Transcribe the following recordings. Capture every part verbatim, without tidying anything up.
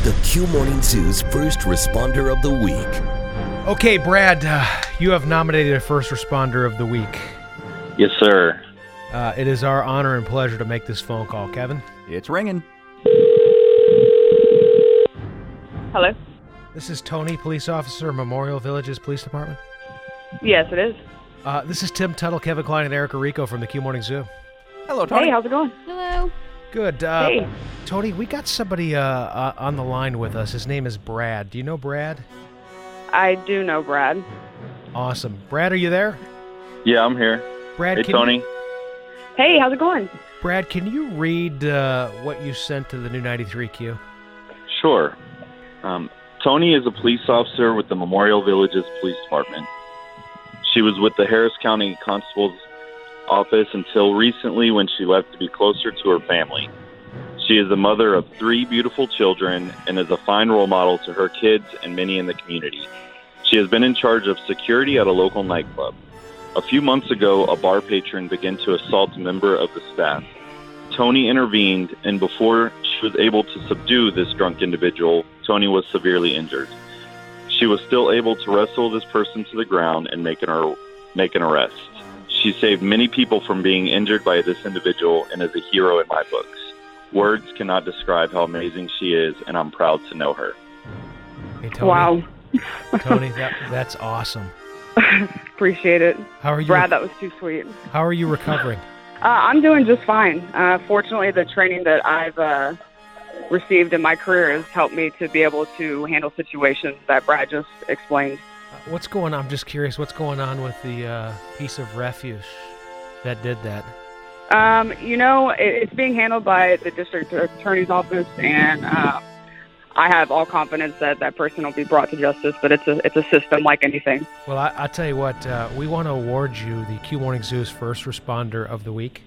the Q Morning Zoo's first responder of the week. Okay, Brad, uh, you have nominated a first responder of the week. Yes, sir. Uh, it is our honor and pleasure to make this phone call. Kevin? It's ringing. Hello? This is Tony, police officer, Memorial Villages Police Department. Yes, it is. Uh, this is Tim Tuttle, Kevin Klein, and Erica Rico from the Q Morning Zoo. Hello, Tony. Hey, how's it going? Hello. Good. Uh, Hey. Tony, we got somebody uh, uh, on the line with us. His name is Brad. Do you know Brad? I do know Brad. Awesome. Brad, are you there? Yeah, I'm here. Brad, Hey, can Tony. You, Hey, how's it going? Brad, can you read uh, what you sent to the new ninety-three Q? Sure. Um, Tony is a police officer with the Memorial Villages Police Department. She was with the Harris County Constable's office until recently when she left to be closer to her family. She is the mother of three beautiful children and is a fine role model to her kids and many in the community. She has been in charge of security at a local nightclub. A few months ago, a bar patron began to assault a member of the staff. Tony intervened, and before she was able to subdue this drunk individual, Tony was severely injured. She was still able to wrestle this person to the ground and make an, make an arrest. She saved many people from being injured by this individual and is a hero in my books. Words cannot describe how amazing she is, and I'm proud to know her. Hey, Tony. Wow. Tony, that, that's awesome. Appreciate it. How are you? Brad, that was too sweet. How are you recovering? Uh, I'm doing just fine. Uh, fortunately, the training that I've uh, received in my career has helped me to be able to handle situations that Brad just explained. Uh, what's going on? I'm just curious. What's going on with the uh, piece of refuse that did that? Um, you know, it, it's being handled by the district attorney's office, and uh, I have all confidence that that person will be brought to justice, but it's a it's a system like anything. Well, I, I'll tell you what. Uh, we want to award you the Q Morning Zoo's First Responder of the Week.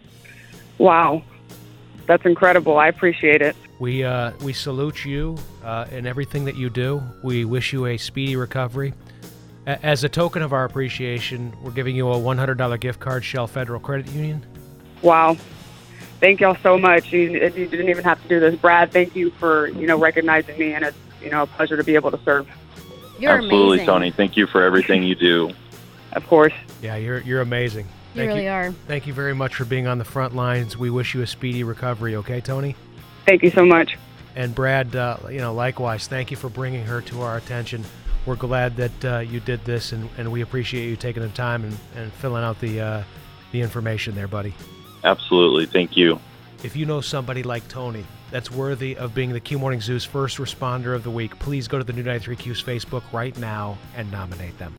Wow. That's incredible. I appreciate it. We uh, we salute you uh, in everything that you do. We wish you a speedy recovery. A- as a token of our appreciation, we're giving you a one hundred dollars gift card, Shell Federal Credit Union. Wow. Thank y'all so much. You, you didn't even have to do this. Brad, thank you for, you know, recognizing me, and it's, you know, a pleasure to be able to serve. You're Absolutely, amazing. Tony. Thank you for everything you do. Of course. Yeah, you're you're amazing. You Thank really are. Thank you very much for being on the front lines. We wish you a speedy recovery, okay, Tony? Thank you so much. And Brad, uh, you know, likewise, thank you for bringing her to our attention. We're glad that uh, you did this, and, and we appreciate you taking the time and, and filling out the uh, the information there, buddy. Absolutely. Thank you. If you know somebody like Tony that's worthy of being the Q Morning Zoo's First Responder of the Week, please go to the New ninety-three Q's Facebook right now and nominate them.